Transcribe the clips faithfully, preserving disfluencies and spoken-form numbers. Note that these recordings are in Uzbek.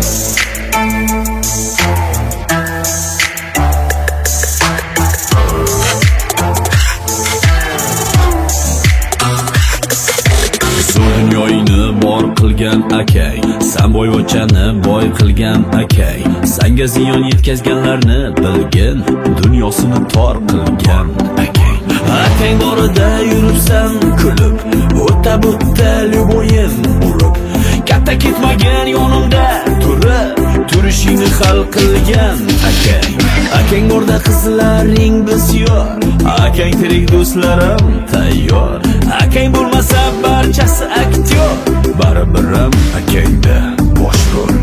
bor qilgan akay, san boyvachchani boy qilgan akay, sanga ziyon yetkazganlarni bilgin, dunyosini tor qilgan akay. Akay borida yuribsan kulib, o'ta bo'tda luboyim urib, katta ketmagan yonimda turib, turishingni hal qilgan akay. Akang borda qizlaring bisyor, akang tirik do'stlarim tayyor. Akang bo'lmasa barchasi aktyor, barabiram akangda bosh rol.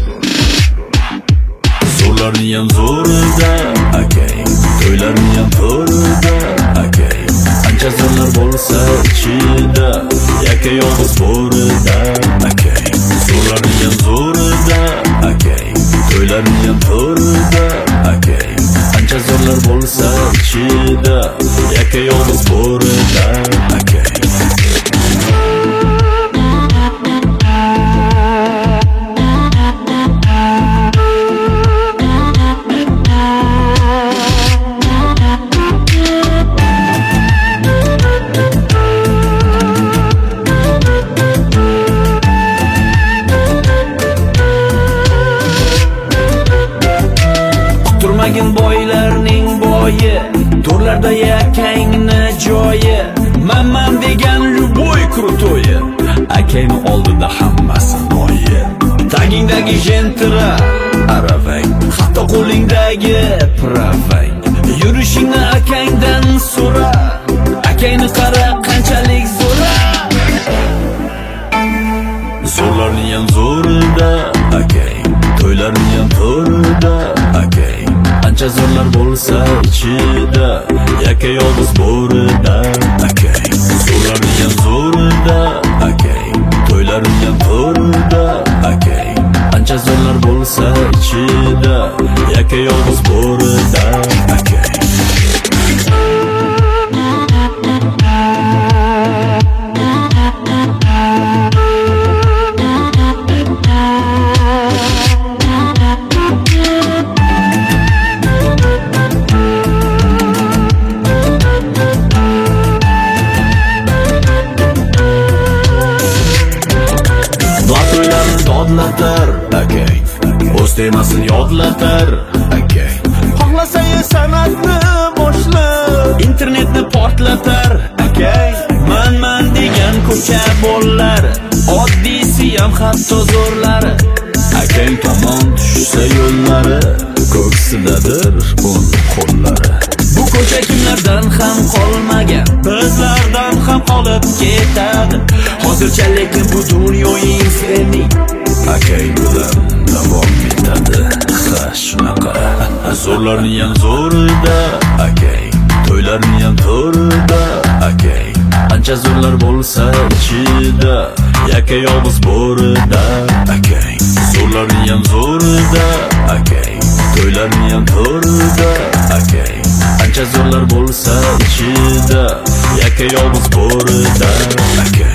Zo'rlarni ham zo'rida akay, to'ylarni ham to'rida akay. Ancha zo'rlar bo'lsa ichida, yakka yolg'iz borida akay. Zo'rlarni ham zo'rida akay, to'ylarni ham to'rida akay. Ancha zo'rlar bo'lsa ichida, yakka yolg'iz borida akay. Turmagin boylarning boyi, to'rlarda yakangni joyi. Mamam degan luboy krutoyi, akayni oldida hammasi noyi. Tagingdagi jentira aravang, hatto qo'lingdagi pravang. Yurishingni akangdan so'ra, akayni qara qanchalik zo'ra. Zo'rlarni ham zo'rida akay, to'ylarni ham to'rida akay. Ancha zo'rlar bo'lsa ichida, yakka yolg'iz borida akay. Zo'rlarni ham zo'rida akay, to'ylarni ham to'rida akay. Ancha zo'rlar bo'lsa ichida, yakka yolg'iz borida akay. Yodlatar akay, o'z temasini yodlatar akay. Xohlasang san'atni boshla, internetni portlatar akay. Man man degan ko'cha bolalar, oddiysi ham hatto zo'rlari. Akang tomon tushsa yo'llari, ko'ksidadir o'n qo'llari. Bu ko'cha kimlardan ham qolmagan, bizlardan ham qolib ketadi. Hozircha lekin bu dunyoning sening akay bilan davom etadi. Ha shunaqa. Zo'rlarni ham zo'rida akay, to'ylarni ham to'rida akay. Ancha zo'rlar bo'lsa ichida, yakka yolg'iz borida akay. Zo'rlarni ham zo'rida akay, to'ylarni ham to'rida akay. Ancha zo'rlar bo'lsa ichida, yakka yolg'iz borida akay.